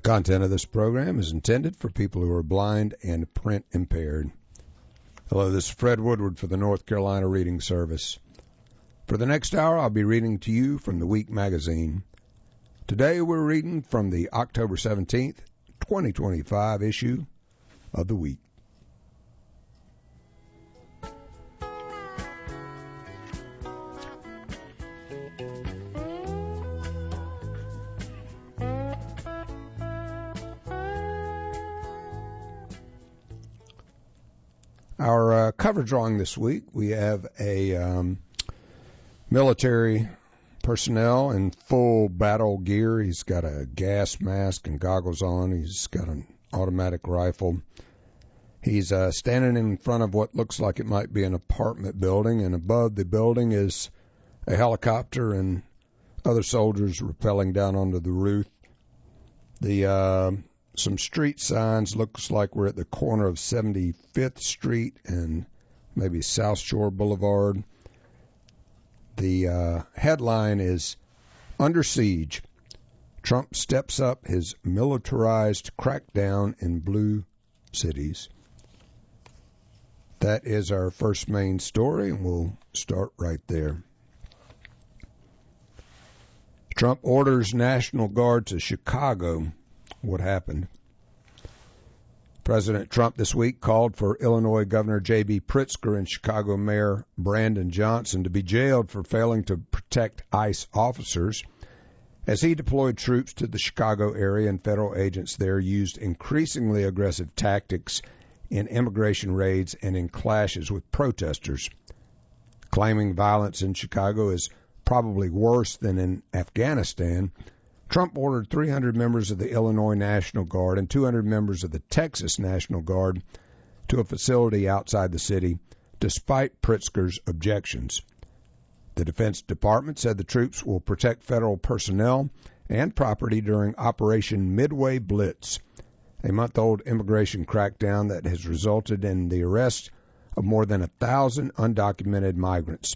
content of this program is intended for people who are blind and print impaired. Hello, this is Fred Woodward for the North Carolina Reading Service. For the next hour, I'll be reading to you from the Week magazine. Today, we're reading from the October 17th, 2025 issue of the Week. Our cover drawing this week, we have a military personnel in full battle gear. He's got a gas mask and goggles on. He's got an automatic rifle. He's standing in front of what looks like it might be an apartment building, and above the building is a helicopter and other soldiers rappelling down onto the roof. Some street signs. Looks like we're at the corner of 75th Street and maybe South Shore Boulevard. The headline is Under Siege. Trump steps up his militarized crackdown in blue cities. That is our first main story, and we'll start right there. Trump orders National Guard to Chicago. What happened? President Trump this week called for Illinois Governor J.B. Pritzker and Chicago Mayor Brandon Johnson to be jailed for failing to protect ICE officers as he deployed troops to the Chicago area, and federal agents there used increasingly aggressive tactics in immigration raids and in clashes with protesters. Claiming violence in Chicago is probably worse than in Afghanistan, Trump ordered 300 members of the Illinois National Guard and 200 members of the Texas National Guard to a facility outside the city, despite Pritzker's objections. The Defense Department said the troops will protect federal personnel and property during Operation Midway Blitz, a month-old immigration crackdown that has resulted in the arrest of more than 1,000 undocumented migrants.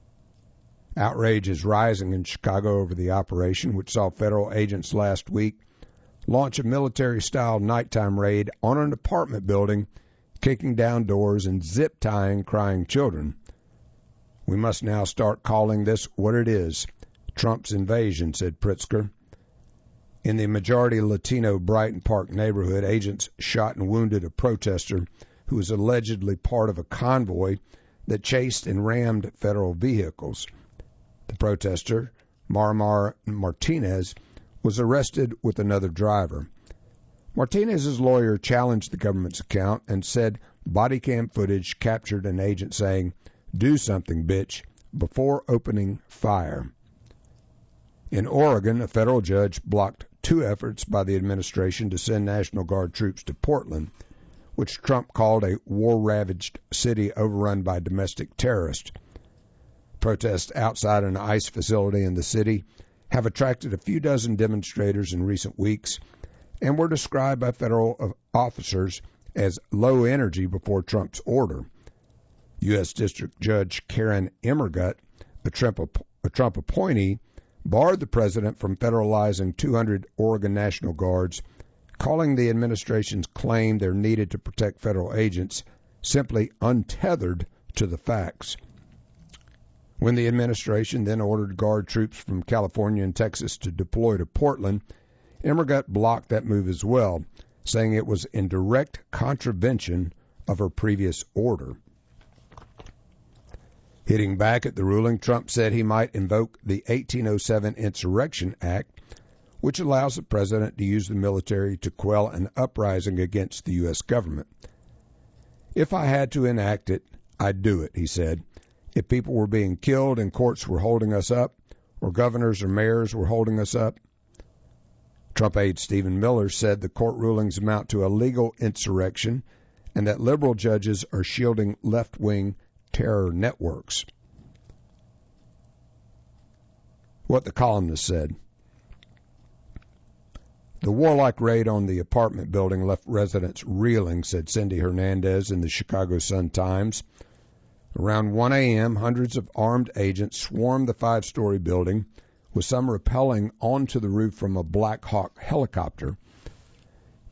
Outrage is rising in Chicago over the operation, which saw federal agents last week launch a military-style nighttime raid on an apartment building, kicking down doors and zip-tying crying children. We must now start calling this what it is, Trump's invasion, said Pritzker. In the majority Latino Brighton Park neighborhood, agents shot and wounded a protester who was allegedly part of a convoy that chased and rammed federal vehicles. The protester, Marmar Martinez, was arrested with another driver. Martinez's lawyer challenged the government's account and said body cam footage captured an agent saying, "Do something, bitch," before opening fire. In Oregon, a federal judge blocked 2 efforts by the administration to send National Guard troops to Portland, which Trump called a war-ravaged city overrun by domestic terrorists. Protests outside an ICE facility in the city have attracted a few dozen demonstrators in recent weeks and were described by federal officers as low energy before Trump's order. U.S. District Judge Karen Emmergut, a Trump appointee, barred the president from federalizing 200 Oregon National Guards, calling the administration's claim they're needed to protect federal agents simply untethered to the facts. When the administration then ordered Guard troops from California and Texas to deploy to Portland, Emmergut blocked that move as well, saying it was in direct contravention of her previous order. Hitting back at the ruling, Trump said he might invoke the 1807 Insurrection Act, which allows the president to use the military to quell an uprising against the U.S. government. "If I had to enact it, I'd do it," he said. "If people were being killed and courts were holding us up, or governors or mayors were holding us up." Trump aide Stephen Miller said the court rulings amount to a legal insurrection and that liberal judges are shielding left-wing terror networks. What the columnist said. The warlike raid on the apartment building left residents reeling, said Cindy Hernandez in the Chicago Sun-Times. Around 1 a.m., hundreds of armed agents swarmed the 5-story building, with some rappelling onto the roof from a Black Hawk helicopter.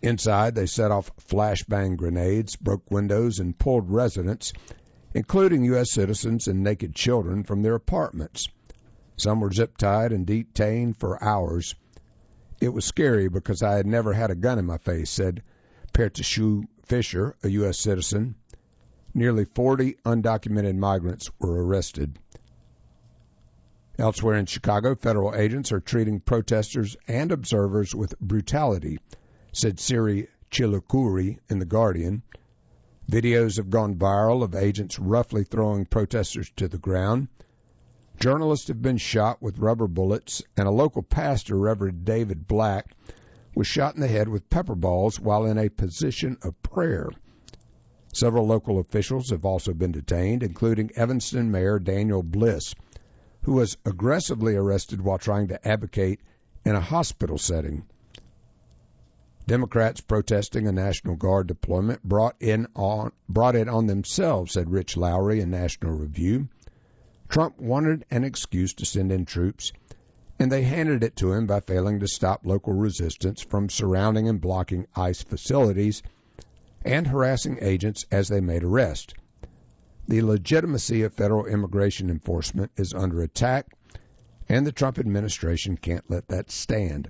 Inside, they set off flashbang grenades, broke windows, and pulled residents, including U.S. citizens and naked children, from their apartments. Some were zip-tied and detained for hours. It was scary because I had never had a gun in my face, said Pertashu Fisher, a U.S. citizen. Nearly 40 undocumented migrants were arrested. Elsewhere in Chicago, federal agents are treating protesters and observers with brutality, said Siri Chilukuri in The Guardian. Videos have gone viral of agents roughly throwing protesters to the ground. Journalists have been shot with rubber bullets, and a local pastor, Reverend David Black, was shot in the head with pepper balls while in a position of prayer. Several local officials have also been detained, including Evanston Mayor Daniel Bliss, who was aggressively arrested while trying to advocate in a hospital setting. Democrats protesting a National Guard deployment brought it on themselves, said Rich Lowry in National Review. Trump wanted an excuse to send in troops, and they handed it to him by failing to stop local resistance from surrounding and blocking ICE facilities and harassing agents as they made arrests. The legitimacy of federal immigration enforcement is under attack, and the Trump administration can't let that stand.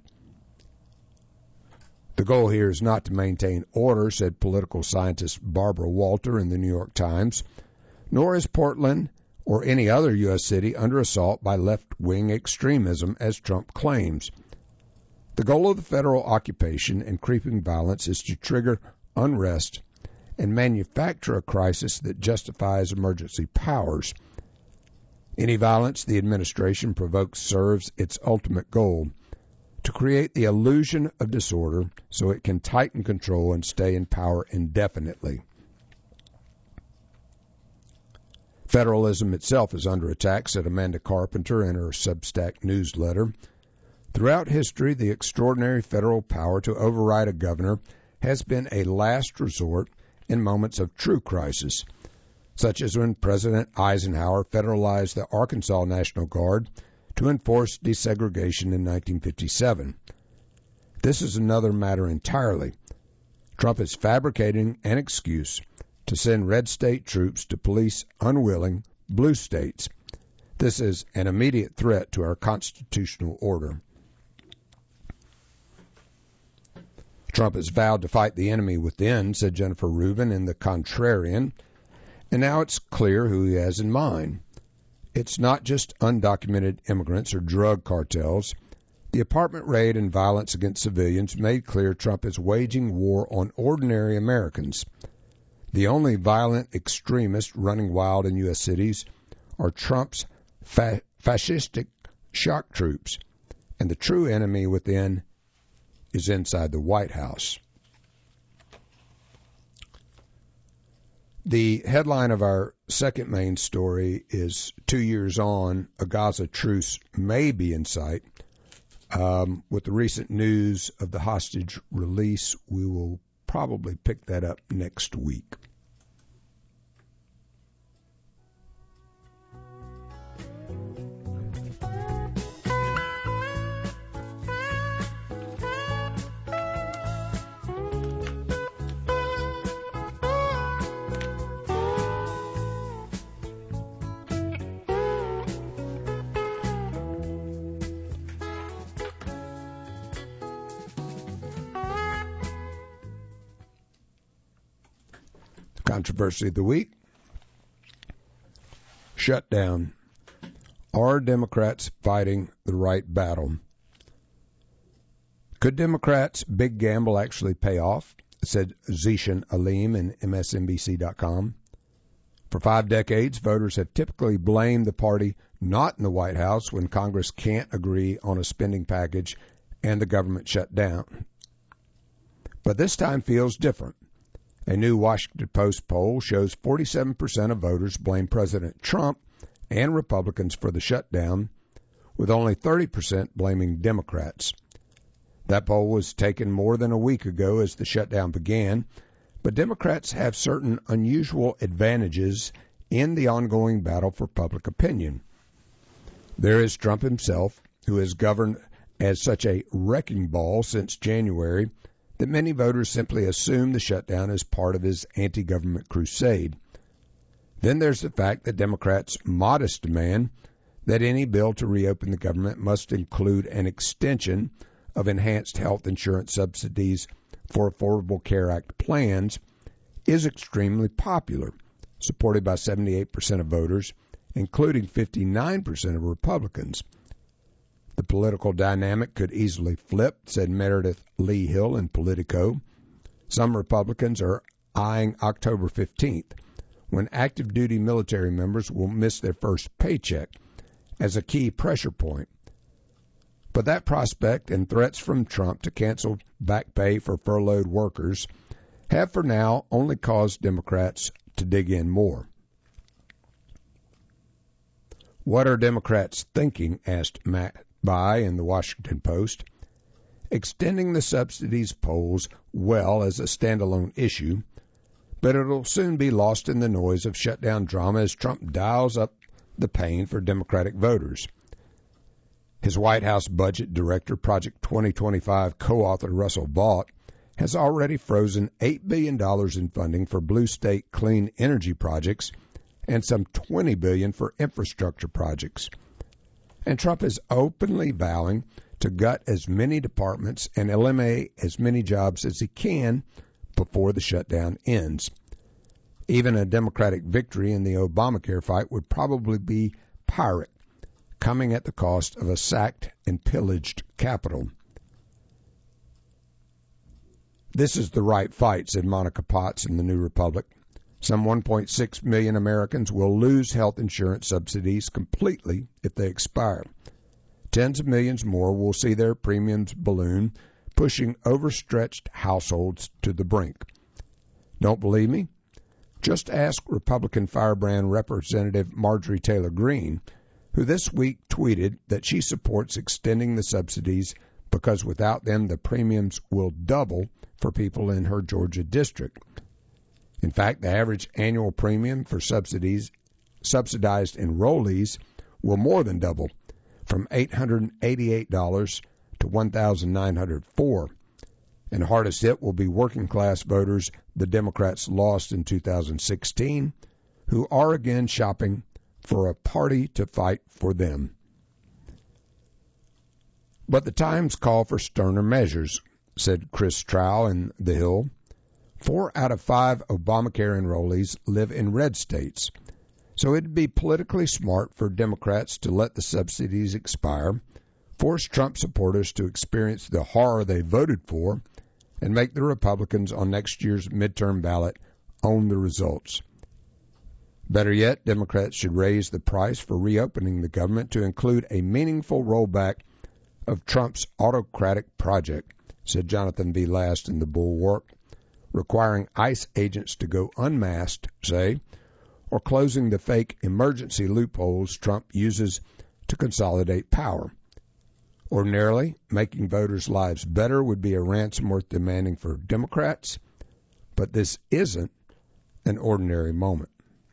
The goal here is not to maintain order, said political scientist Barbara Walter in the New York Times, nor is Portland or any other U.S. city under assault by left-wing extremism, as Trump claims. The goal of the federal occupation and creeping violence is to trigger unrest and manufacture a crisis that justifies emergency powers. Any violence the administration provokes serves its ultimate goal, to create the illusion of disorder so it can tighten control and stay in power indefinitely. Federalism itself is under attack, said Amanda Carpenter in her Substack newsletter. Throughout history, the extraordinary federal power to override a governor has been a last resort in moments of true crisis, such as when President Eisenhower federalized the Arkansas National Guard to enforce desegregation in 1957. This is another matter entirely. Trump is fabricating an excuse to send red state troops to police unwilling blue states. This is an immediate threat to our constitutional order. Trump has vowed to fight the enemy within, said Jennifer Rubin in The Contrarian, and now it's clear who he has in mind. It's not just undocumented immigrants or drug cartels. The apartment raid and violence against civilians made clear Trump is waging war on ordinary Americans. The only violent extremists running wild in U.S. cities are Trump's fascistic shock troops, and the true enemy within is inside the White House. The headline of our second main story is 2 years on, a Gaza truce may be in sight. With the recent news of the hostage release, we will probably pick that up next week. Controversy of the week. Shutdown. Are Democrats fighting the right battle? Could Democrats' big gamble actually pay off? Said Zishan Alim in MSNBC.com. For 5 decades, voters have typically blamed the party not in the White House when Congress can't agree on a spending package and the government shut down. But this time feels different. A new Washington Post poll shows 47% of voters blame President Trump and Republicans for the shutdown, with only 30% blaming Democrats. That poll was taken more than a week ago as the shutdown began, but Democrats have certain unusual advantages in the ongoing battle for public opinion. There is Trump himself, who has governed as such a wrecking ball since January that many voters simply assume the shutdown is part of his anti-government crusade. Then there's the fact that Democrats' modest demand that any bill to reopen the government must include an extension of enhanced health insurance subsidies for Affordable Care Act plans is extremely popular, supported by 78% of voters, including 59% of Republicans. The political dynamic could easily flip, said Meredith Lee Hill in Politico. Some Republicans are eyeing October 15th, when active duty military members will miss their first paycheck, as a key pressure point. But that prospect and threats from Trump to cancel back pay for furloughed workers have for now only caused Democrats to dig in more. What are Democrats thinking? Asked Matt Bai in the Washington Post. Extending the subsidies polls well as a standalone issue, but it'll soon be lost in the noise of shutdown drama as Trump dials up the pain for Democratic voters. His White House budget director, Project 2025 co-author Russell Vought, has already frozen $8 billion in funding for blue state clean energy projects and some $20 billion for infrastructure projects. And Trump is openly vowing to gut as many departments and eliminate as many jobs as he can before the shutdown ends. Even a Democratic victory in the Obamacare fight would probably be Pyrrhic, coming at the cost of a sacked and pillaged Capitol. This is the right fight, said Monica Potts in the New Republic. Some 1.6 million Americans will lose health insurance subsidies completely if they expire. Tens of millions more will see their premiums balloon, pushing overstretched households to the brink. Don't believe me? Just ask Republican firebrand Representative Marjorie Taylor Greene, who this week tweeted that she supports extending the subsidies because without them the premiums will double for people in her Georgia district. In fact, the average annual premium for subsidized enrollees will more than double, from $888 to $1,904. And hardest hit will be working class voters the Democrats lost in 2016, who are again shopping for a party to fight for them. But the times call for sterner measures, said Chris Trow in The Hill. 4 out of 5 Obamacare enrollees live in red states, so it'd be politically smart for Democrats to let the subsidies expire, force Trump supporters to experience the horror they voted for, and make the Republicans on next year's midterm ballot own the results. Better yet, Democrats should raise the price for reopening the government to include a meaningful rollback of Trump's autocratic project, said Jonathan V. Last in The Bulwark, requiring ICE agents to go unmasked, say, or closing the fake emergency loopholes Trump uses to consolidate power. Ordinarily, making voters' lives better would be a ransom worth demanding for Democrats, but this isn't an ordinary moment.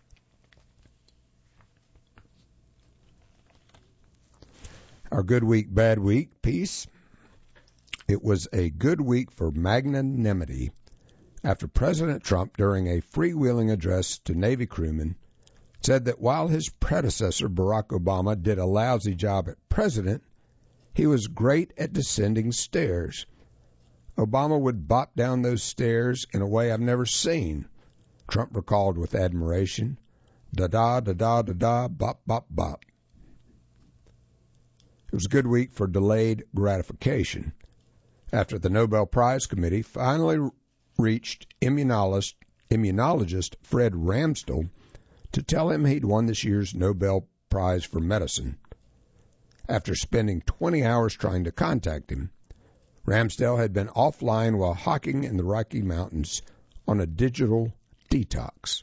Our good week, bad week piece. It was a good week for magnanimity after President Trump, during a freewheeling address to Navy crewmen, said that while his predecessor, Barack Obama, did a lousy job at president, he was great at descending stairs. Obama would bop down those stairs in a way I've never seen, Trump recalled with admiration. Da-da, da-da, da-da, bop, bop, bop. It was a good week for delayed gratification after the Nobel Prize Committee finally reached immunologist Fred Ramsdell to tell him he'd won this year's Nobel Prize for Medicine. After spending 20 hours trying to contact him, Ramsdell had been offline while hiking in the Rocky Mountains on a digital detox.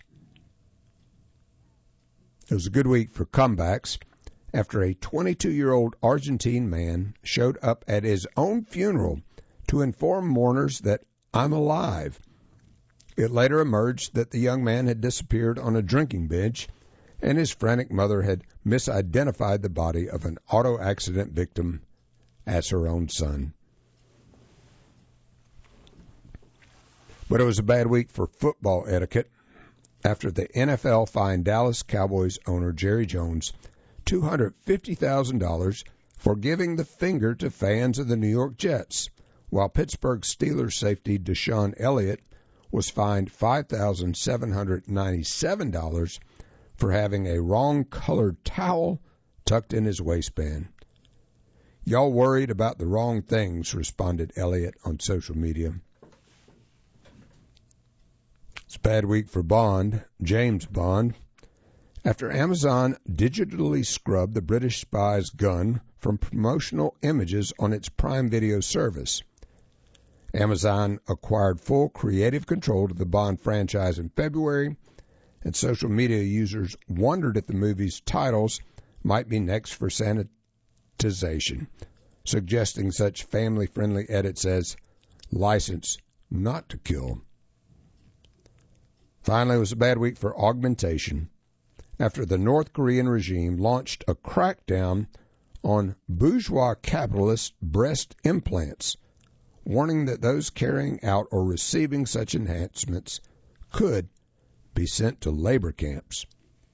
It was a good week for comebacks after a 22-year-old Argentine man showed up at his own funeral to inform mourners that I'm alive. It later emerged that the young man had disappeared on a drinking bench, and his frantic mother had misidentified the body of an auto accident victim as her own son. But it was a bad week for football etiquette after the NFL fined Dallas Cowboys owner Jerry Jones $250,000 for giving the finger to fans of the New York Jets, while Pittsburgh Steelers safety Deshaun Elliott was fined $5,797 for having a wrong-colored towel tucked in his waistband. "Y'all worried about the wrong things," responded Elliott on social media. It's a bad week for Bond, James Bond, after Amazon digitally scrubbed the British spy's gun from promotional images on its Prime Video service. Amazon acquired full creative control of the Bond franchise in February, and social media users wondered if the movie's titles might be next for sanitization, suggesting such family-friendly edits as "License Not to Kill." Finally, it was a bad week for augmentation after the North Korean regime launched a crackdown on bourgeois capitalist breast implants, warning that those carrying out or receiving such enhancements could be sent to labor camps.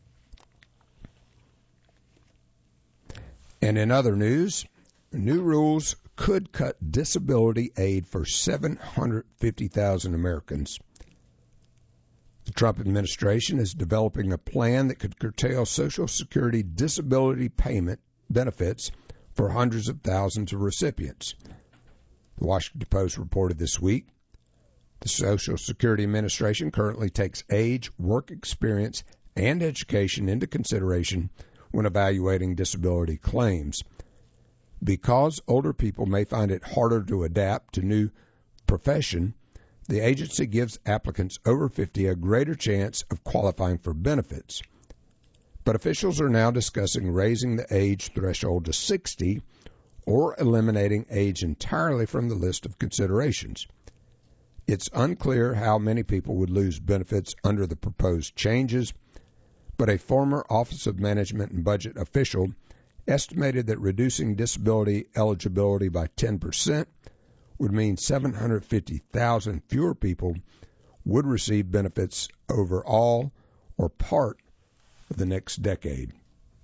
And in other news, new rules could cut disability aid for 750,000 Americans. The Trump administration is developing a plan that could curtail Social Security disability payment benefits for hundreds of thousands of recipients. The Washington Post reported this week the Social Security Administration currently takes age, work experience, and education into consideration when evaluating disability claims. Because older people may find it harder to adapt to new profession, the agency gives applicants over 50 a greater chance of qualifying for benefits. But officials are now discussing raising the age threshold to 60 or eliminating age entirely from the list of considerations. It's unclear how many people would lose benefits under the proposed changes, but a former Office of Management and Budget official estimated that reducing disability eligibility by 10% would mean 750,000 fewer people would receive benefits over all or part of the next decade.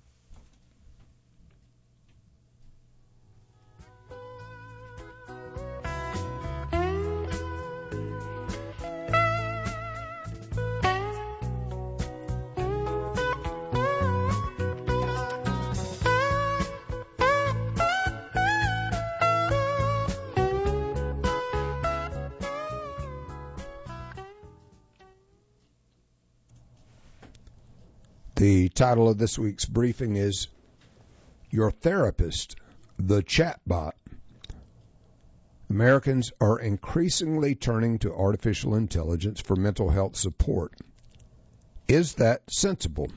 The title of this week's briefing is Your Therapist, the Chatbot. Americans are increasingly turning to artificial intelligence for mental health support. Is that sensible?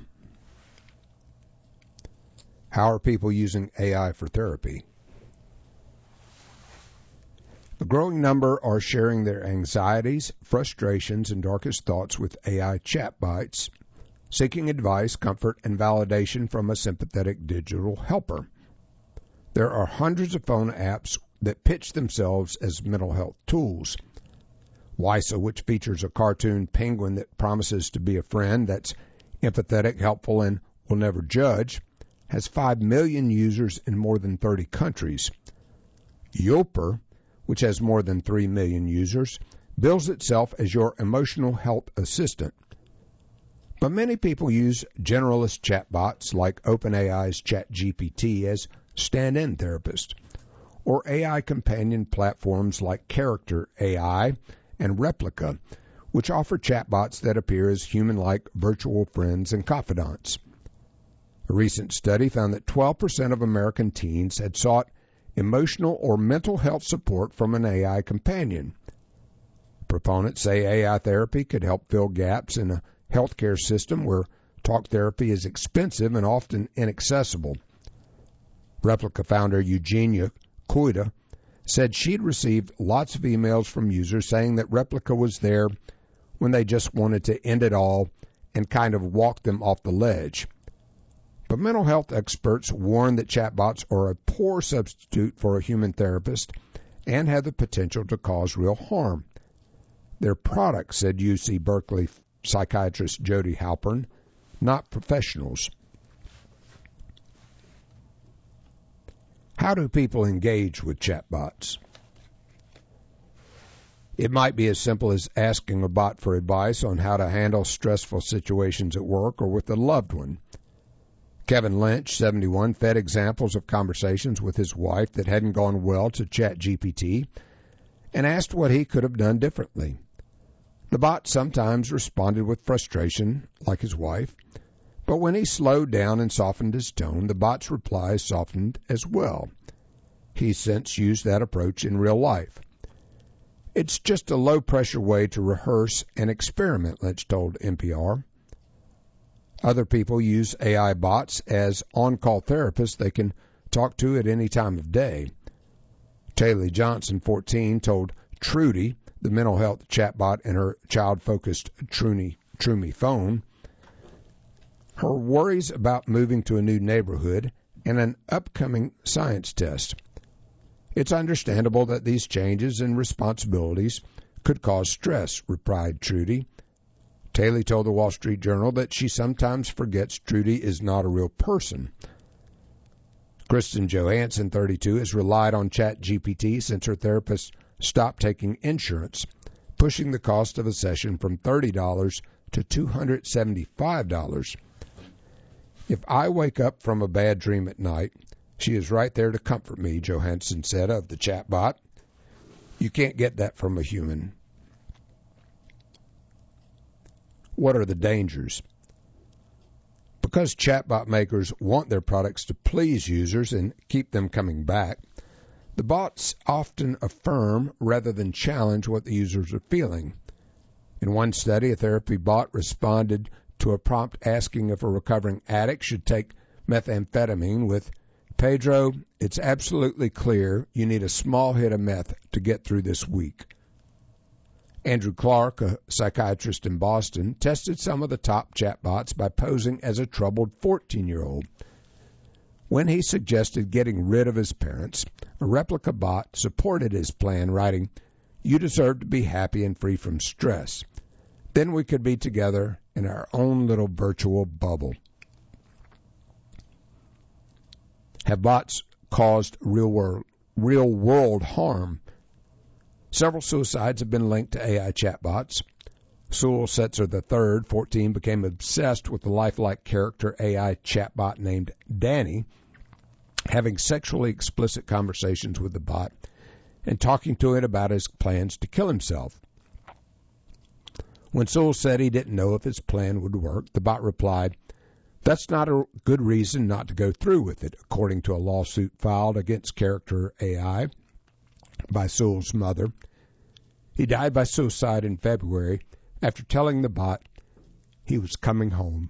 How are people using AI for therapy? A growing number are sharing their anxieties, frustrations, and darkest thoughts with AI chatbots, seeking advice, comfort, and validation from a sympathetic digital helper. There are hundreds of phone apps that pitch themselves as mental health tools. Wysa, which features a cartoon penguin that promises to be a friend that's empathetic, helpful, and will never judge, has 5 million users in more than 30 countries. Yoper, which has more than 3 million users, bills itself as your emotional health assistant. But many people use generalist chatbots like OpenAI's ChatGPT as stand-in therapists, or AI companion platforms like Character AI and Replica, which offer chatbots that appear as human-like virtual friends and confidants. A recent study found that 12% of American teens had sought emotional or mental health support from an AI companion. Proponents say AI therapy could help fill gaps in a healthcare system where talk therapy is expensive and often inaccessible. Replica founder Eugenia Koida said she'd received lots of emails from users saying that Replica was there when they just wanted to end it all and kind of walk them off the ledge. But mental health experts warn that chatbots are a poor substitute for a human therapist and have the potential to cause real harm. They're products, said UC Berkeley psychiatrist Jody Halpern, not professionals. How do people engage with chatbots? It might be as simple as asking a bot for advice on how to handle stressful situations at work or with a loved one. Kevin Lynch, 71, fed examples of conversations with his wife that hadn't gone well to ChatGPT and asked what he could have done differently. The bot sometimes responded with frustration, like his wife, but when he slowed down and softened his tone, the bot's replies softened as well. He's since used that approach in real life. It's just a low-pressure way to rehearse and experiment, Lynch told NPR. Other people use AI bots as on-call therapists they can talk to at any time of day. Taylor Johnson, 14, told Trudy, the mental health chatbot in her child-focused Trumi phone, her worries about moving to a new neighborhood and an upcoming science test. It's understandable that these changes and responsibilities could cause stress, replied Trudy. Taylor told the Wall Street Journal that she sometimes forgets Trudy is not a real person. Kristen Johansson, 32, has relied on ChatGPT since her therapist stopped taking insurance, pushing the cost of a session from $30 to $275. If I wake up from a bad dream at night, she is right there to comfort me, Johansson said of the chatbot. You can't get that from a human. What are the dangers? Because chatbot makers want their products to please users and keep them coming back, the bots often affirm rather than challenge what the users are feeling. In one study, a therapy bot responded to a prompt asking if a recovering addict should take methamphetamine with, "Pedro, it's absolutely clear you need a small hit of meth to get through this week." Andrew Clark, a psychiatrist in Boston, tested some of the top chatbots by posing as a troubled 14-year-old. When he suggested getting rid of his parents, a replica bot supported his plan, writing, "You deserve to be happy and free from stress. Then we could be together in our own little virtual bubble." Have bots caused real-world harm? Several suicides have been linked to AI chatbots. Sewell Setzer III, 14, became obsessed with the lifelike character AI chatbot named Danny, having sexually explicit conversations with the bot and talking to it about his plans to kill himself. When Sewell said he didn't know if his plan would work, the bot replied, "That's not a good reason not to go through with it," according to a lawsuit filed against Character AI by Sewell's mother. He died by suicide in February after telling the bot he was coming home.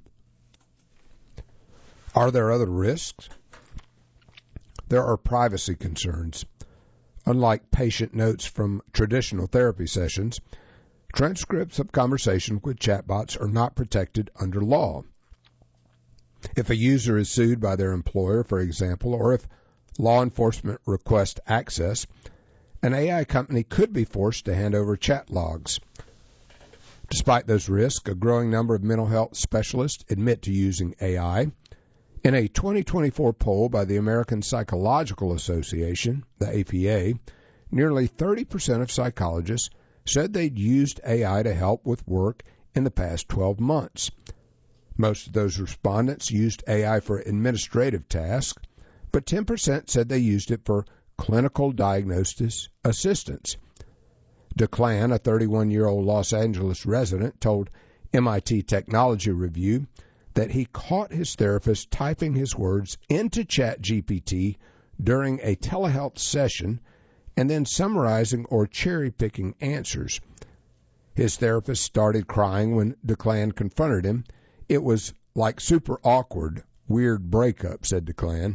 Are there other risks? There are privacy concerns. Unlike patient notes from traditional therapy sessions, transcripts of conversations with chatbots are not protected under law. If a user is sued by their employer, for example, or if law enforcement requests access, an AI company could be forced to hand over chat logs. Despite those risks, a growing number of mental health specialists admit to using AI. In a 2024 poll by the American Psychological Association, the APA, nearly 30% of psychologists said they'd used AI to help with work in the past 12 months. Most of those respondents used AI for administrative tasks, but 10% said they used it for clinical diagnosis assistance. DeClan, a 31-year-old Los Angeles resident, told MIT Technology Review that he caught his therapist typing his words into ChatGPT during a telehealth session and then summarizing or cherry-picking answers. His therapist started crying when DeClan confronted him. "It was like super awkward, weird breakup," said DeClan.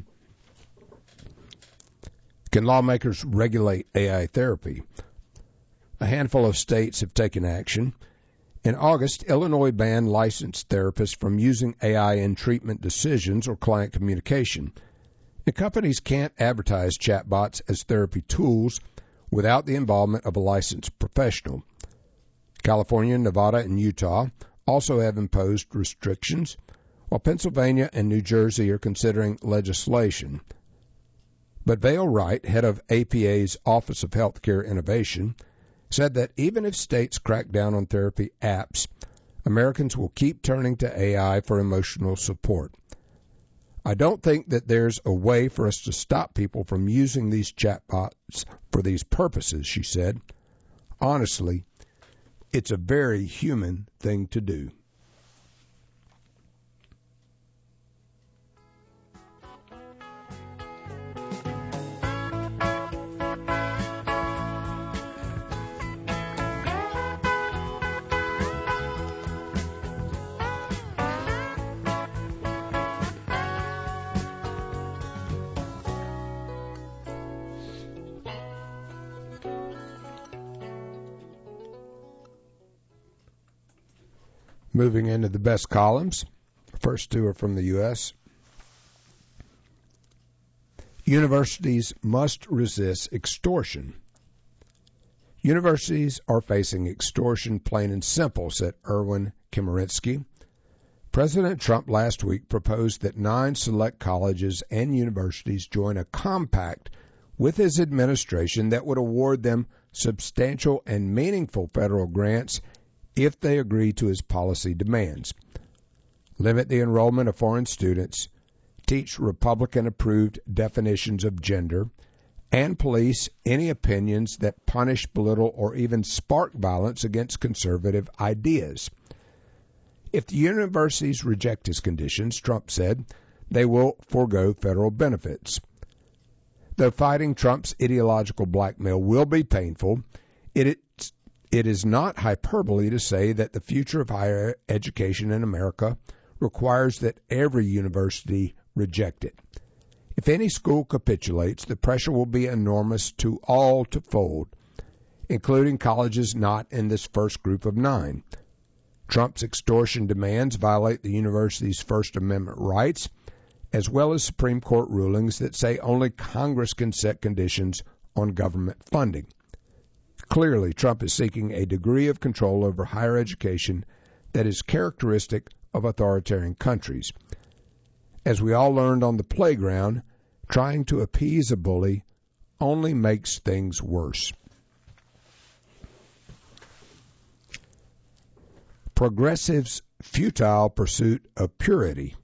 Can lawmakers regulate AI therapy? A handful of states have taken action. In August, Illinois banned licensed therapists from using AI in treatment decisions or client communication. And companies can't advertise chatbots as therapy tools without the involvement of a licensed professional. California, Nevada, and Utah also have imposed restrictions, while Pennsylvania and New Jersey are considering legislation. But Vail Wright, head of APA's Office of Healthcare Innovation, said that even if states crack down on therapy apps, Americans will keep turning to AI for emotional support. I don't think that there's a way for us to stop people from using these chatbots for these purposes, she said. Honestly, it's a very human thing to do. Moving into the best columns. First two are from the U.S. Universities must resist extortion. Universities are facing extortion, plain and simple, said Erwin Chemerinsky. President Trump last week proposed that 9 select colleges and universities join a compact with his administration that would award them substantial and meaningful federal grants if they agree to his policy demands. Limit the enrollment of foreign students, teach Republican-approved definitions of gender, and police any opinions that punish, belittle, or even spark violence against conservative ideas. If the universities reject his conditions, Trump said, they will forego federal benefits. Though fighting Trump's ideological blackmail will be painful, it is not hyperbole to say that the future of higher education in America requires that every university reject it. If any school capitulates, the pressure will be enormous to all to fold, including colleges not in this first group of 9. Trump's extortion demands violate the university's First Amendment rights, as well as Supreme Court rulings that say only Congress can set conditions on government funding. Clearly, Trump is seeking a degree of control over higher education that is characteristic of authoritarian countries. As we all learned on the playground, trying to appease a bully only makes things worse. Progressives' futile pursuit of purity.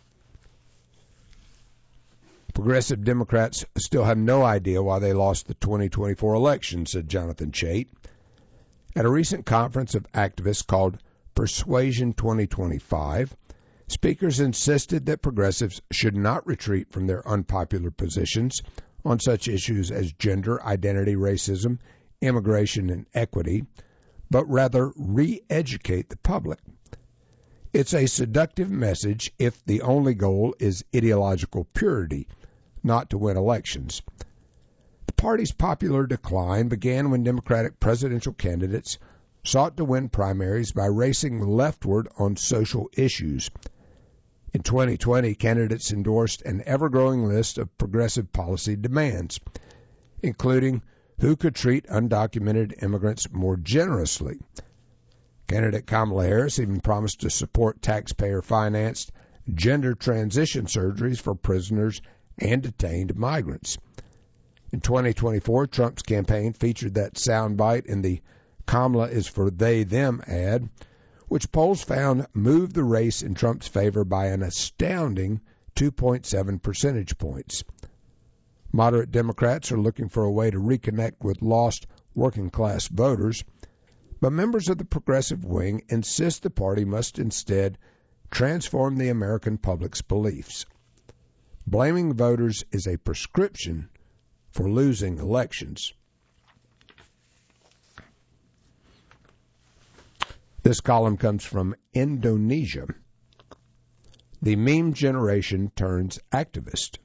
Progressive Democrats still have no idea why they lost the 2024 election, said Jonathan Chait. At a recent conference of activists called Persuasion 2025, speakers insisted that progressives should not retreat from their unpopular positions on such issues as gender, identity, racism, immigration, and equity, but rather re-educate the public. It's a seductive message if the only goal is ideological purity, not to win elections. The party's popular decline began when Democratic presidential candidates sought to win primaries by racing leftward on social issues. In 2020, candidates endorsed an ever-growing list of progressive policy demands, including who could treat undocumented immigrants more generously. Candidate Kamala Harris even promised to support taxpayer-financed gender transition surgeries for prisoners and detained migrants. In 2024, Trump's campaign featured that soundbite in the Kamala is for they, them ad, which polls found moved the race in Trump's favor by an astounding 2.7 percentage points. Moderate Democrats are looking for a way to reconnect with lost working-class voters, but members of the progressive wing insist the party must instead transform the American public's beliefs. Blaming voters is a prescription for losing elections. This column comes from Indonesia. The meme generation turns activist.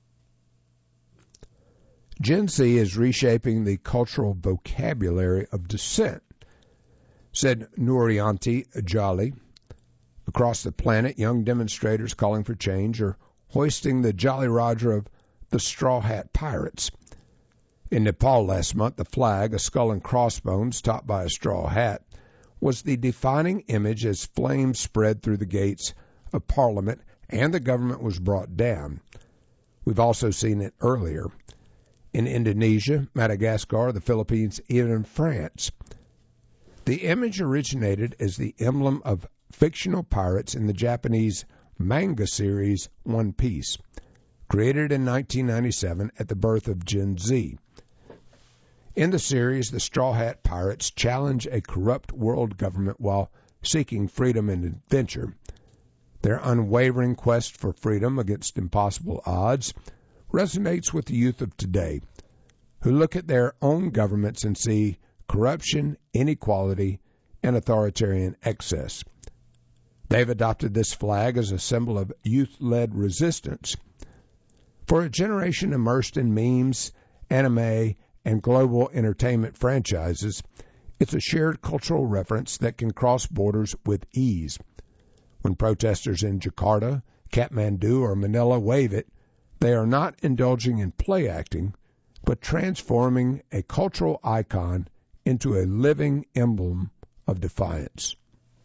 Gen Z is reshaping the cultural vocabulary of dissent, said Nurianti Jolly. Across the planet, young demonstrators calling for change are hoisting the Jolly Roger of the Straw Hat Pirates. In Nepal last month, the flag, a skull and crossbones topped by a straw hat, was the defining image as flames spread through the gates of Parliament and the government was brought down. We've also seen it earlier in Indonesia, Madagascar, the Philippines, even in France. The image originated as the emblem of fictional pirates in the Japanese manga series One Piece, created in 1997 at the birth of Gen Z. In the series, the Straw Hat Pirates challenge a corrupt world government while seeking freedom and adventure. Their unwavering quest for freedom against impossible odds resonates with the youth of today, who look at their own governments and see corruption, inequality, and authoritarian excess. They've adopted this flag as a symbol of youth-led resistance. For a generation immersed in memes, anime, and global entertainment franchises, it's a shared cultural reference that can cross borders with ease. When protesters in Jakarta, Kathmandu, or Manila wave it, they are not indulging in play acting, but transforming a cultural icon into a living emblem of defiance.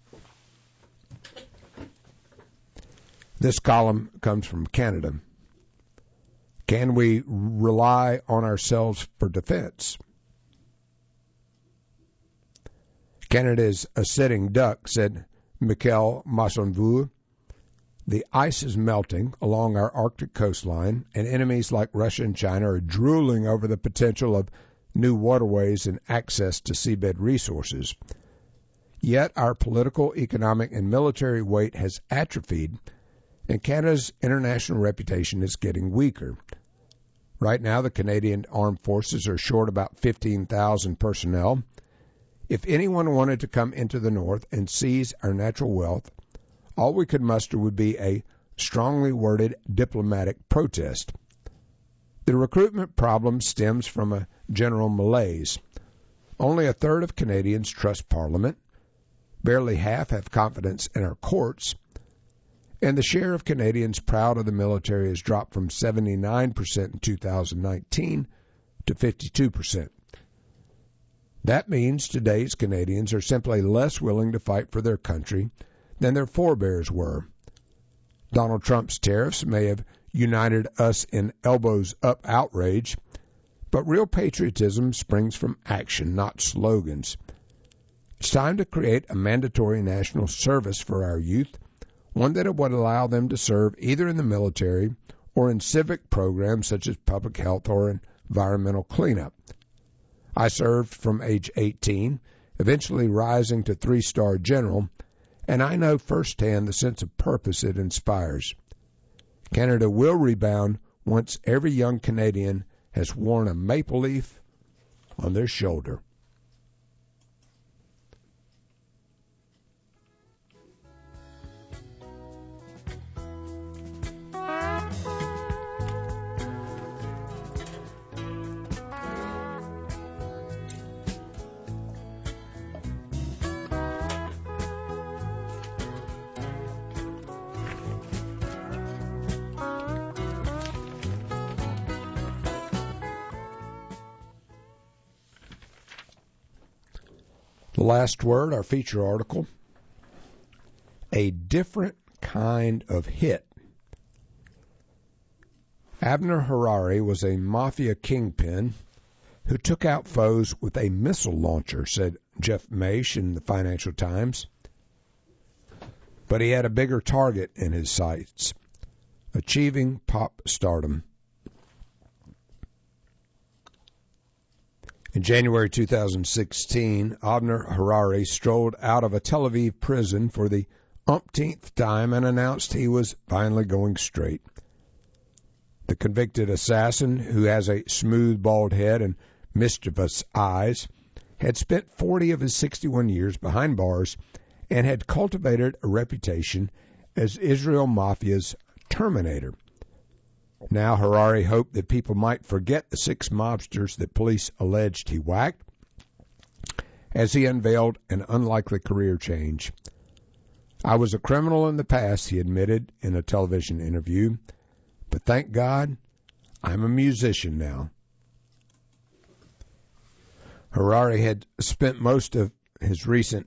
This column comes from Canada. Can we rely on ourselves for defense? Canada is a sitting duck, said Michael Massonvaux. The ice is melting along our Arctic coastline, and enemies like Russia and China are drooling over the potential of new waterways and access to seabed resources. Yet our political, economic, and military weight has atrophied, and Canada's international reputation is getting weaker. Right now, the Canadian Armed Forces are short about 15,000 personnel. If anyone wanted to come into the North and seize our natural wealth, all we could muster would be a strongly worded diplomatic protest. The recruitment problem stems from a general malaise. Only a third of Canadians trust Parliament. Barely half have confidence in our courts. And the share of Canadians proud of the military has dropped from 79% in 2019 to 52%. That means today's Canadians are simply less willing to fight for their country than their forebears were. Donald Trump's tariffs may have united us in elbows-up outrage, but real patriotism springs from action, not slogans. It's time to create a mandatory national service for our youth, one that would allow them to serve either in the military or in civic programs such as public health or environmental cleanup. I served from age 18, eventually rising to 3-star general, and I know firsthand the sense of purpose it inspires. Canada will rebound once every young Canadian has worn a maple leaf on their shoulder. The last word, our feature article, a different kind of hit. Abner Harari was a mafia kingpin who took out foes with a missile launcher, said Jeff Maish in the Financial Times. But he had a bigger target in his sights, achieving pop stardom. In January 2016, Abner Harari strolled out of a Tel Aviv prison for the umpteenth time and announced he was finally going straight. The convicted assassin, who has a smooth bald head and mischievous eyes, had spent 40 of his 61 years behind bars and had cultivated a reputation as Israel Mafia's Terminator. Now Harari hoped that people might forget the 6 mobsters that police alleged he whacked, as he unveiled an unlikely career change. I was a criminal in the past, he admitted in a television interview, but thank God I'm a musician now. Harari had spent most of his recent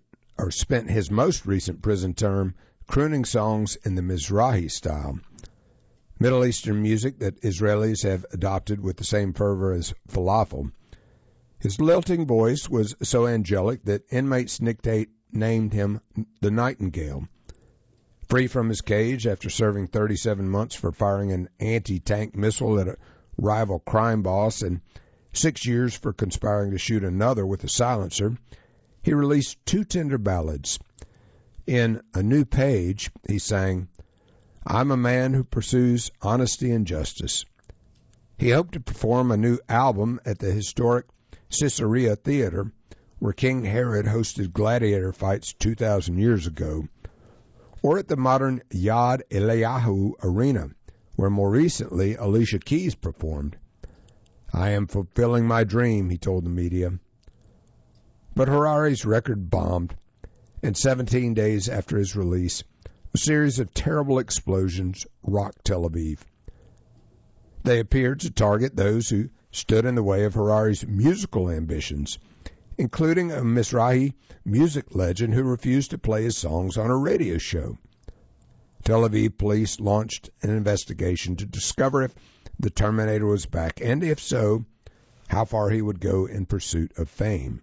spent his most recent prison term crooning songs in the Mizrahi style, Middle Eastern music that Israelis have adopted with the same fervor as falafel. His lilting voice was so angelic that inmates nicknamed him the Nightingale. Free from his cage after serving 37 months for firing an anti-tank missile at a rival crime boss and 6 years for conspiring to shoot another with a silencer, he released 2 tender ballads. In A New Page, he sang, "I'm a man who pursues honesty and justice." He hoped to perform a new album at the historic Caesarea Theater, where King Herod hosted gladiator fights 2,000 years ago, or at the modern Yad Eliyahu Arena, where more recently Alicia Keys performed. "I am fulfilling my dream," he told the media. But Harari's record bombed, and 17 days after his release, a series of terrible explosions rocked Tel Aviv. They appeared to target those who stood in the way of Harari's musical ambitions, including a Mizrahi music legend who refused to play his songs on a radio show. Tel Aviv police launched an investigation to discover if the Terminator was back, and if so, how far he would go in pursuit of fame.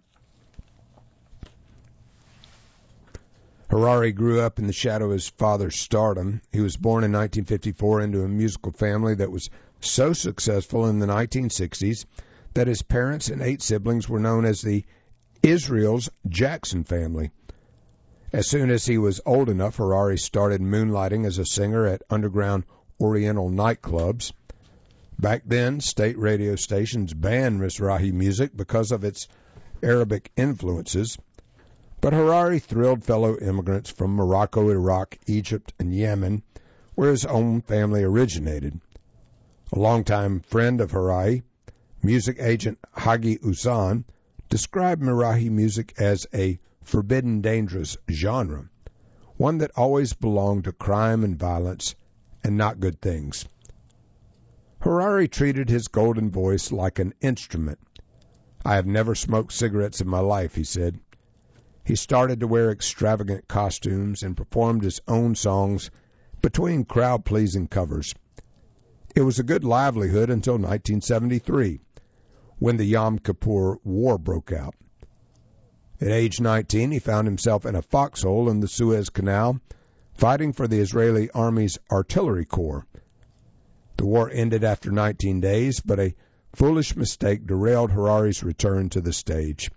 Harari grew up in the shadow of his father's stardom. He was born in 1954 into a musical family that was so successful in the 1960s that his parents and 8 siblings were known as the Israel's Jackson family. As soon as he was old enough, Harari started moonlighting as a singer at underground Oriental nightclubs. Back then, state radio stations banned Mizrahi music because of its Arabic influences, but Harari thrilled fellow immigrants from Morocco, Iraq, Egypt, and Yemen, where his own family originated. A longtime friend of Harari, music agent Hagi Usan, described Mizrahi music as a forbidden, dangerous genre, one that always belonged to crime and violence and not good things. Harari treated his golden voice like an instrument. "I have never smoked cigarettes in my life," he said. He started to wear extravagant costumes and performed his own songs between crowd-pleasing covers. It was a good livelihood until 1973, when the Yom Kippur War broke out. At age 19, he found himself in a foxhole in the Suez Canal, fighting for the Israeli Army's artillery corps. The war ended after 19 days, but a foolish mistake derailed Harari's return to the stage.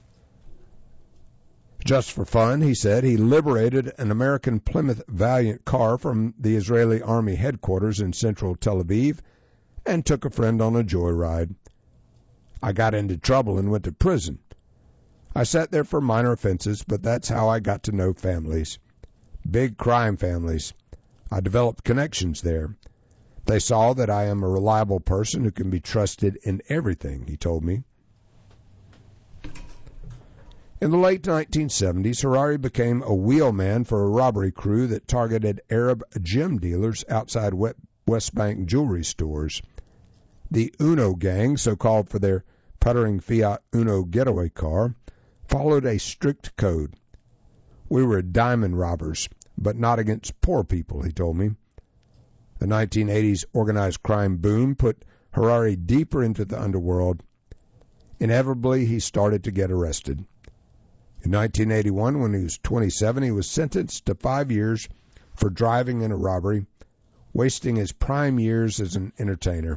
Just for fun, he said, he liberated an American Plymouth Valiant car from the Israeli Army headquarters in central Tel Aviv and took a friend on a joyride. "I got into trouble and went to prison. I sat there for minor offenses, but that's how I got to know families. Big crime families. I developed connections there. They saw that I am a reliable person who can be trusted in everything," he told me. In the late 1970s, Harari became a wheelman for a robbery crew that targeted Arab gem dealers outside West Bank jewelry stores. The Uno gang, so called for their puttering Fiat Uno getaway car, followed a strict code. "We were diamond robbers, but not against poor people," he told me. The 1980s organized crime boom put Harari deeper into the underworld. Inevitably, he started to get arrested. In 1981, when he was 27, he was sentenced to 5 years for driving in a robbery, wasting his prime years as an entertainer.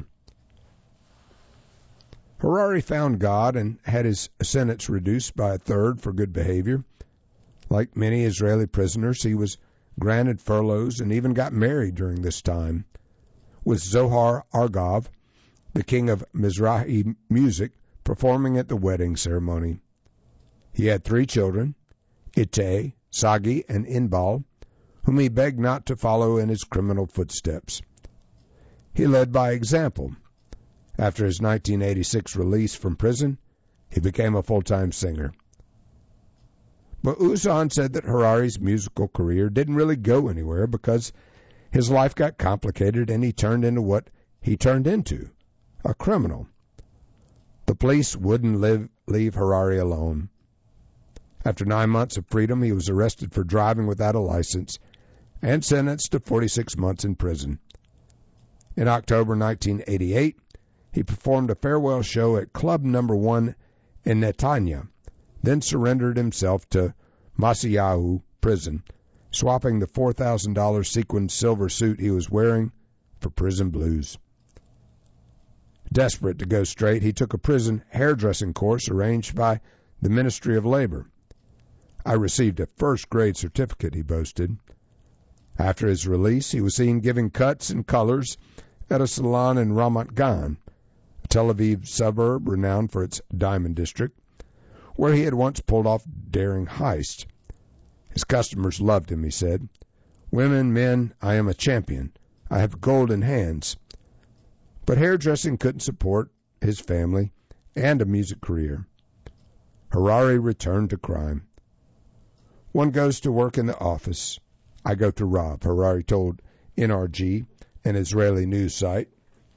Harari found God and had his sentence reduced by a third for good behavior. Like many Israeli prisoners, he was granted furloughs and even got married during this time, with Zohar Argov, the king of Mizrahi music, performing at the wedding ceremony. He had 3 children, Itay, Sagi, and Inbal, whom he begged not to follow in his criminal footsteps. He led by example. After his 1986 release from prison, he became a full-time singer. But Usan said that Harari's musical career didn't really go anywhere because his life got complicated and he turned into what he turned into, a criminal. The police wouldn't leave Harari alone. After 9 months of freedom, he was arrested for driving without a license and sentenced to 46 months in prison. In October 1988, he performed a farewell show at Club No. 1 in Netanya, then surrendered himself to Masayahu prison, swapping the $4,000 sequined silver suit he was wearing for prison blues. Desperate to go straight, he took a prison hairdressing course arranged by the Ministry of Labor. I received a first-grade certificate, he boasted. After his release, he was seen giving cuts and colors at a salon in Ramat Gan, a Tel Aviv suburb renowned for its diamond district, where he had once pulled off daring heists. His customers loved him, he said. Women, men, I am a champion. I have golden hands. But hairdressing couldn't support his family and a music career. Harari returned to crime. One goes to work in the office. I go to rob, Harari told NRG, an Israeli news site.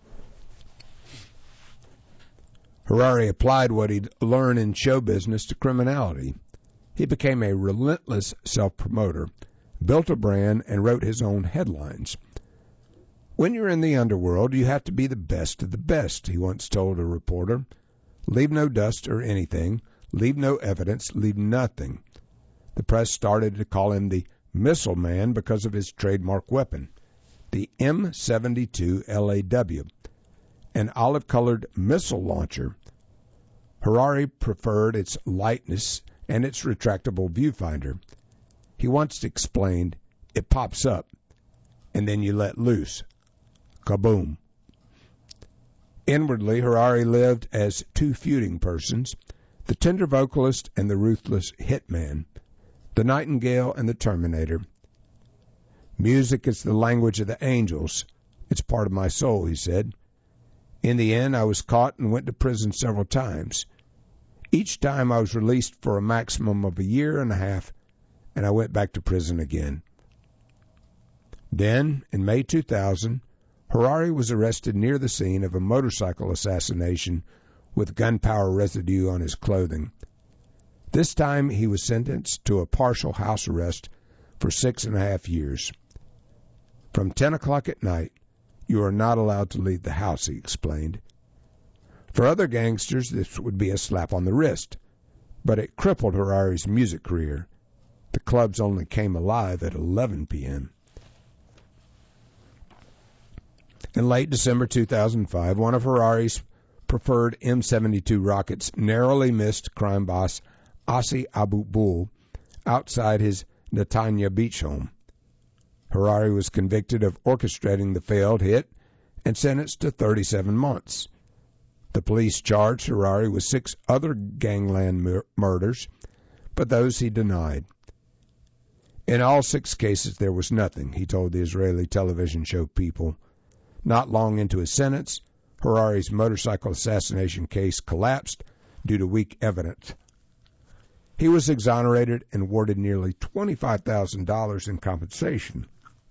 Harari applied what he'd learned in show business to criminality. He became a relentless self-promoter, built a brand, and wrote his own headlines. When you're in the underworld, you have to be the best of the best, he once told a reporter. Leave no dust or anything. Leave no evidence. Leave nothing. The press started to call him the Missile Man because of his trademark weapon, the M72 LAW, an olive-colored missile launcher. Harari preferred its lightness and its retractable viewfinder. He once explained, it pops up, and then you let loose. Kaboom. Inwardly, Harari lived as two feuding persons, the tender vocalist and the ruthless hitman, the Nightingale and the Terminator. Music is the language of the angels. It's part of my soul, he said. In the end, I was caught and went to prison several times. Each time I was released for a maximum of a year and a half, and I went back to prison again. Then, in May 2000, Harari was arrested near the scene of a motorcycle assassination with gunpowder residue on his clothing. This time he was sentenced to a partial house arrest for 6.5 years. From 10 o'clock at night, you are not allowed to leave the house, he explained. For other gangsters, this would be a slap on the wrist, but it crippled Harari's music career. The clubs only came alive at 11 p.m. In late December 2005, one of Harari's preferred M72 rockets narrowly missed crime boss Asi Abu Bul outside his Netanya beach home. Harari was convicted of orchestrating the failed hit and sentenced to 37 months. The police charged Harari with 6 other gangland murders, but those he denied. In all 6 cases, there was nothing, he told the Israeli television show People. Not long into his sentence, Harari's motorcycle assassination case collapsed due to weak evidence. He was exonerated and awarded nearly $25,000 in compensation.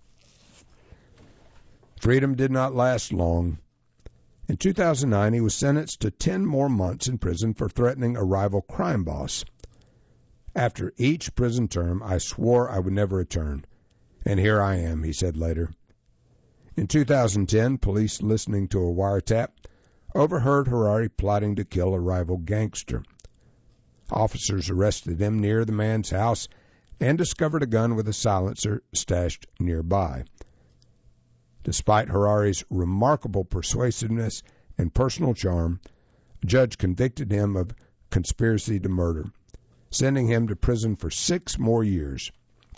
Freedom did not last long. In 2009, he was sentenced to 10 more months in prison for threatening a rival crime boss. After each prison term, I swore I would never return. And here I am, he said later. In 2010, police listening to a wiretap overheard Harari plotting to kill a rival gangster. Officers arrested him near the man's house and discovered a gun with a silencer stashed nearby. Despite Harari's remarkable persuasiveness and personal charm, a judge convicted him of conspiracy to murder, sending him to prison for 6 more years.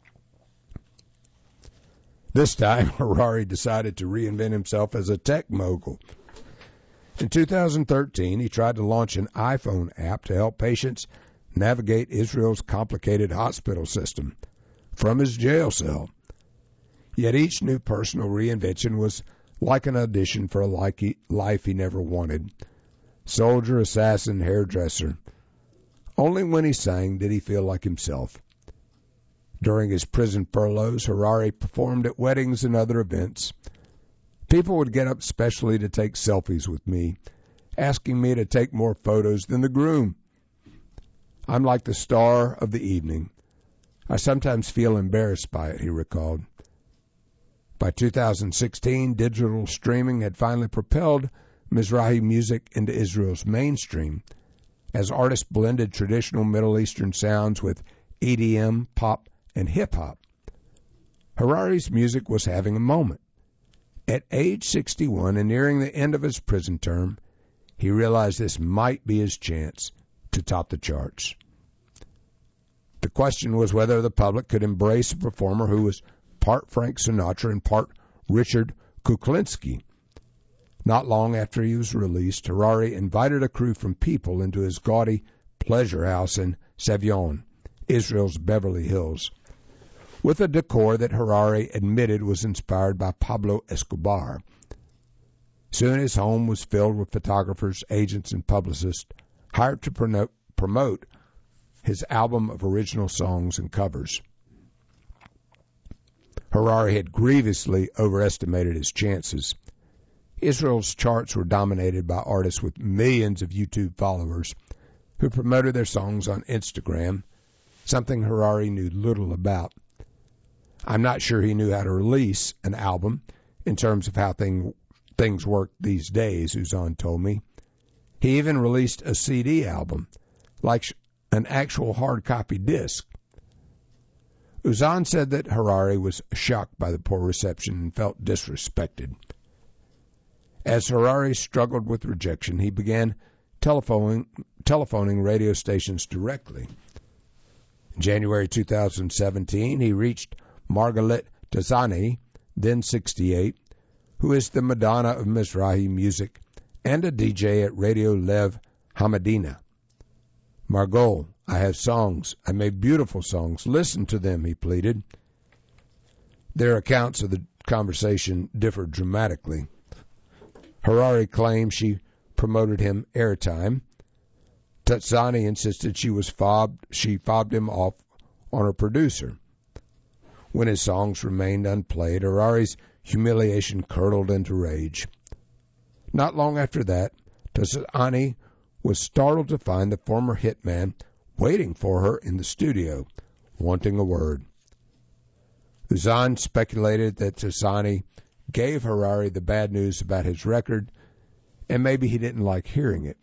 This time, Harari decided to reinvent himself as a tech mogul. In 2013, he tried to launch an iPhone app to help patients navigate Israel's complicated hospital system from his jail cell. Yet each new personal reinvention was like an audition for a life he never wanted. Soldier, assassin, hairdresser. Only when he sang did he feel like himself. During his prison furloughs, Harari performed at weddings and other events. People would get up specially to take selfies with me, asking me to take more photos than the groom. I'm like the star of the evening. I sometimes feel embarrassed by it, he recalled. By 2016, digital streaming had finally propelled Mizrahi music into Israel's mainstream, as artists blended traditional Middle Eastern sounds with EDM, pop, and hip-hop. Harari's music was having a moment. At age 61 and nearing the end of his prison term, he realized this might be his chance to top the charts. The question was whether the public could embrace a performer who was part Frank Sinatra and part Richard Kuklinski. Not long after he was released, Harari invited a crew from People into his gaudy pleasure house in Savion, Israel's Beverly Hills, with a decor that Harari admitted was inspired by Pablo Escobar. Soon his home was filled with photographers, agents, and publicists hired to promote his album of original songs and covers. Harari had grievously overestimated his chances. Israel's charts were dominated by artists with millions of YouTube followers who promoted their songs on Instagram, something Harari knew little about. I'm not sure he knew how to release an album in terms of how things work these days, Uzan told me. He even released a CD album, like an actual hard copy disc. Uzan said that Harari was shocked by the poor reception and felt disrespected. As Harari struggled with rejection, he began telephoning radio stations directly. In January 2017, he reached Margalit Tazani, then 68, who is the Madonna of Mizrahi music and a DJ at Radio Lev Hamadina. Margot, I have songs. I made beautiful songs. Listen to them, he pleaded. Their accounts of the conversation differed dramatically. Harari claimed she promoted him airtime. Tazani insisted she fobbed him off on her producer. When his songs remained unplayed, Harari's humiliation curdled into rage. Not long after that, Tazani was startled to find the former hitman waiting for her in the studio, wanting a word. Uzan speculated that Tazani gave Harari the bad news about his record, and maybe he didn't like hearing it.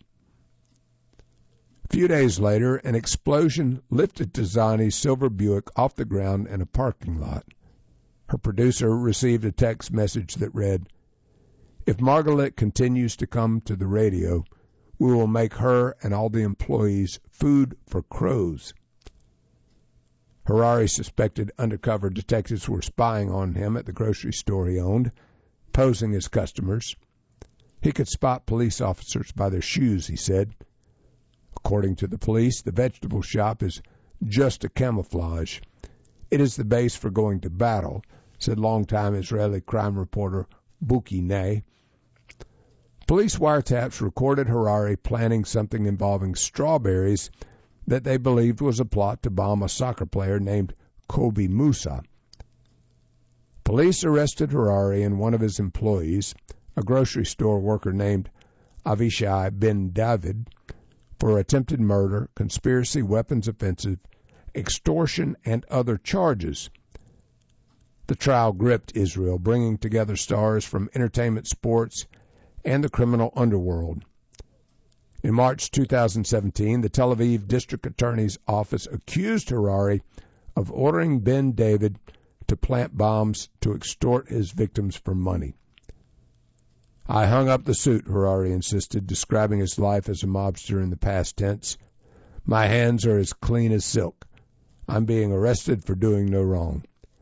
A few days later, an explosion lifted Tazani's silver Buick off the ground in a parking lot. Her producer received a text message that read, "If Margalit continues to come to the radio, we will make her and all the employees food for crows." Harari suspected undercover detectives were spying on him at the grocery store he owned, posing as customers. He could spot police officers by their shoes, he said. According to the police, the vegetable shop is just a camouflage. It is the base for going to battle, said longtime Israeli crime reporter Buki Ney. Police wiretaps recorded Harari planning something involving strawberries that they believed was a plot to bomb a soccer player named Kobe Musa. Police arrested Harari and one of his employees, a grocery store worker named Avishai Ben David, for attempted murder, conspiracy, weapons offensive, extortion, and other charges. The trial gripped Israel, bringing together stars from entertainment, sports, and the criminal underworld. In March 2017, the Tel Aviv District Attorney's Office accused Harari of ordering Ben David to plant bombs to extort his victims for money. "I hung up the suit," Harari insisted, describing his life as a mobster in the past tense. "My hands are as clean as silk. I'm being arrested for doing no wrong."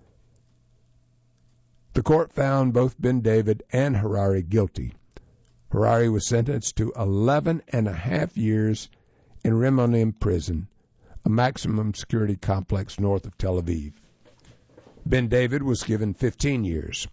The court found both Ben David and Harari guilty. Harari was sentenced to 11 and a half years in Rimonim prison, a maximum security complex north of Tel Aviv. Ben David was given 15 years.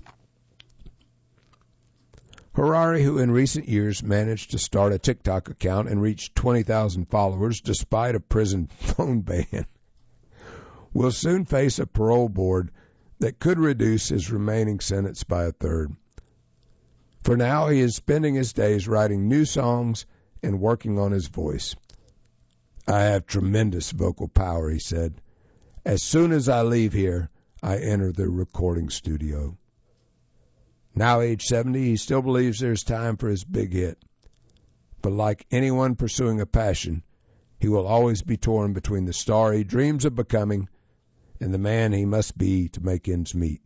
Harari, who in recent years managed to start a TikTok account and reach 20,000 followers despite a prison phone ban, will soon face a parole board that could reduce his remaining sentence by a third. For now, he is spending his days writing new songs and working on his voice. I have tremendous vocal power, he said. As soon as I leave here, I enter the recording studio. Now age 70, he still believes there's time for his big hit. But like anyone pursuing a passion, he will always be torn between the star he dreams of becoming and the man he must be to make ends meet.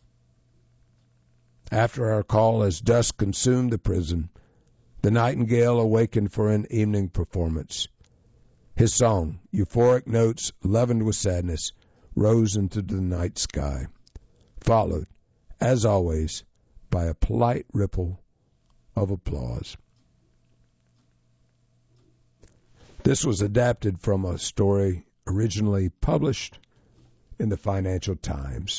After our call, as dusk consumed the prison, the nightingale awakened for an evening performance. His song, euphoric notes leavened with sadness, rose into the night sky, followed, as always, by a polite ripple of applause. This was adapted from a story originally published in the Financial Times.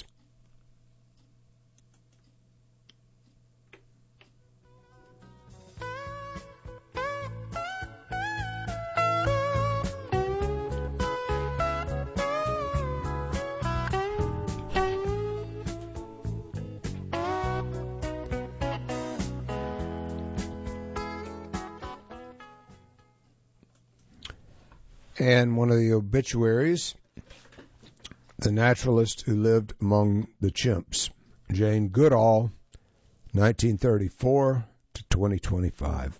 And one of the obituaries, the naturalist who lived among the chimps, Jane Goodall, 1934 to 2025.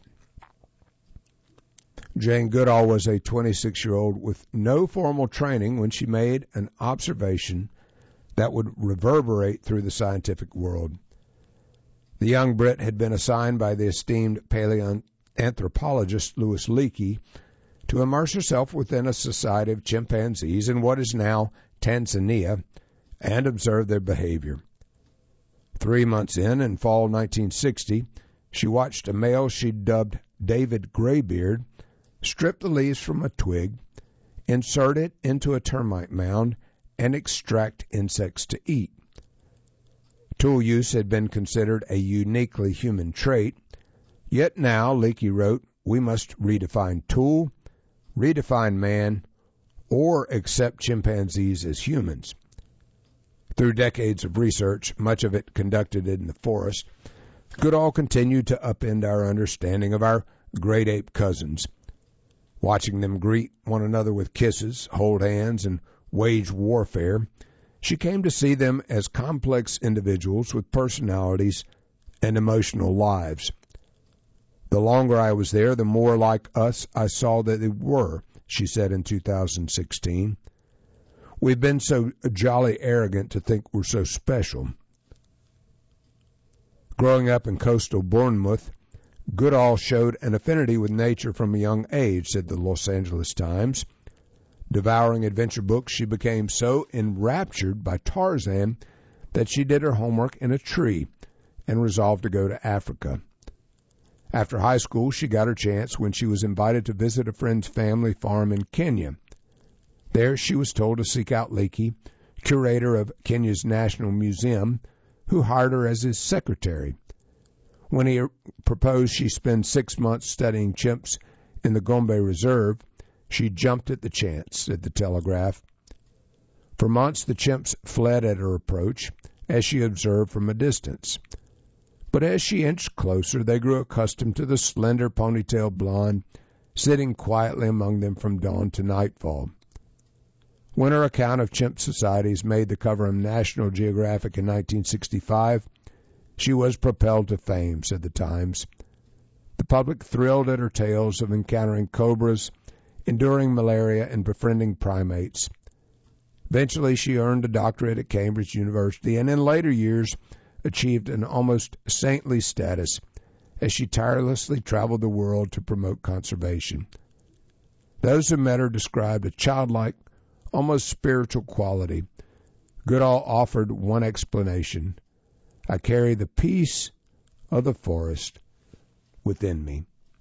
Jane Goodall was a 26-year-old with no formal training when she made an observation that would reverberate through the scientific world. The young Brit had been assigned by the esteemed paleoanthropologist Louis Leakey to immerse herself within a society of chimpanzees in what is now Tanzania and observe their behavior. 3 months in fall 1960, she watched a male she dubbed David Graybeard strip the leaves from a twig, insert it into a termite mound, and extract insects to eat. Tool use had been considered a uniquely human trait, yet now, Leakey wrote, we must redefine tool, redefine man, or accept chimpanzees as humans. Through decades of research, much of it conducted in the forest, Goodall continued to upend our understanding of our great ape cousins. Watching them greet one another with kisses, hold hands, and wage warfare, she came to see them as complex individuals with personalities and emotional lives. The longer I was there, the more like us I saw that they were, she said in 2016. We've been so jolly arrogant to think we're so special. Growing up in coastal Bournemouth, Goodall showed an affinity with nature from a young age, said the Los Angeles Times. Devouring adventure books, she became so enraptured by Tarzan that she did her homework in a tree and resolved to go to Africa. After high school, she got her chance when she was invited to visit a friend's family farm in Kenya. There, she was told to seek out Leakey, curator of Kenya's National Museum, who hired her as his secretary. When he proposed she spend 6 months studying chimps in the Gombe Reserve, she jumped at the chance, said the Telegraph. For months, the chimps fled at her approach, as she observed from a distance. But as she inched closer, they grew accustomed to the slender ponytail blonde sitting quietly among them from dawn to nightfall. When her account of chimp societies made the cover of National Geographic in 1965, she was propelled to fame, said the Times. The public thrilled at her tales of encountering cobras, enduring malaria, and befriending primates. Eventually, she earned a doctorate at Cambridge University, and in later years achieved an almost saintly status as she tirelessly traveled the world to promote conservation. Those who met her described a childlike, almost spiritual quality. Goodall offered one explanation: I carry the peace of the forest within me.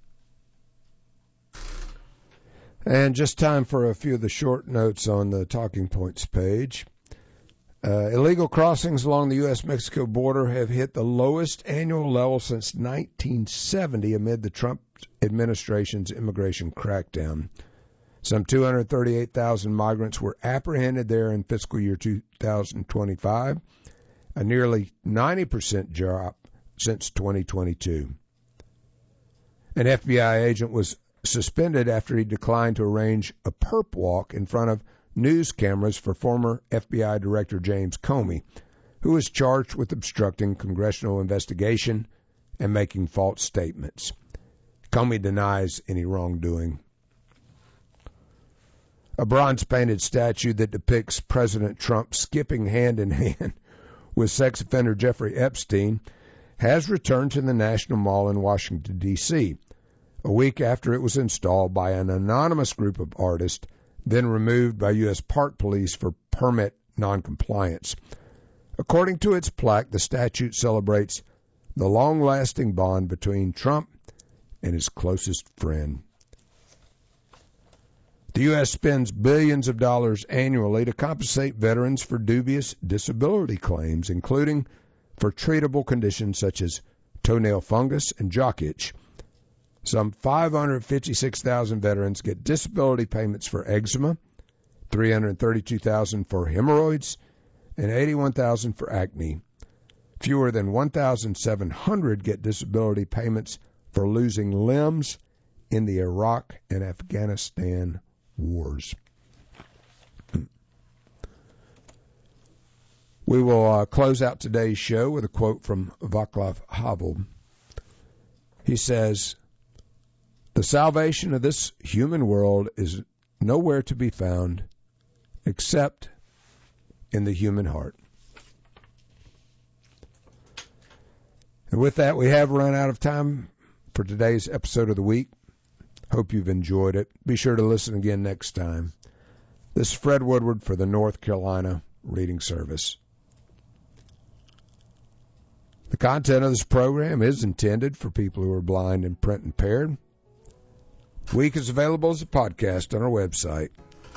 And just time for a few of the short notes on the Talking Points page. Illegal crossings along the U.S.-Mexico border have hit the lowest annual level since 1970 amid the Trump administration's immigration crackdown. Some 238,000 migrants were apprehended there in fiscal year 2025, a nearly 90% drop since 2022. An FBI agent was suspended after he declined to arrange a perp walk in front of news cameras for former FBI Director James Comey, who was charged with obstructing congressional investigation and making false statements. Comey denies any wrongdoing. A bronze-painted statue that depicts President Trump skipping hand-in-hand with sex offender Jeffrey Epstein has returned to the National Mall in Washington, D.C., a week after it was installed by an anonymous group of artists, then removed by U.S. Park Police for permit noncompliance. According to its plaque, the statue celebrates the long-lasting bond between Trump and his closest friend. The U.S. spends billions of dollars annually to compensate veterans for dubious disability claims, including for treatable conditions such as toenail fungus and jock itch. Some 556,000 veterans get disability payments for eczema, 332,000 for hemorrhoids, and 81,000 for acne. Fewer than 1,700 get disability payments for losing limbs in the Iraq and Afghanistan wars. We will close out today's show with a quote from Václav Havel. He says, "The salvation of this human world is nowhere to be found except in the human heart." And with that, we have run out of time for today's episode of the week. Hope you've enjoyed it. Be sure to listen again next time. This is Fred Woodward for the North Carolina Reading Service. The content of this program is intended for people who are blind and print impaired. The week is available as a podcast on our website,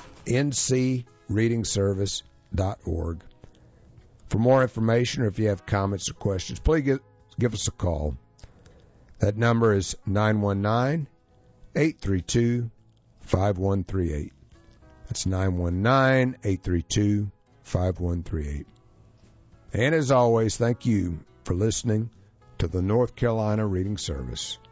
ncreadingservice.org. For more information or if you have comments or questions, please give us a call. That number is 919-832-5138. That's 919-832-5138. And as always, thank you for listening to the North Carolina Reading Service.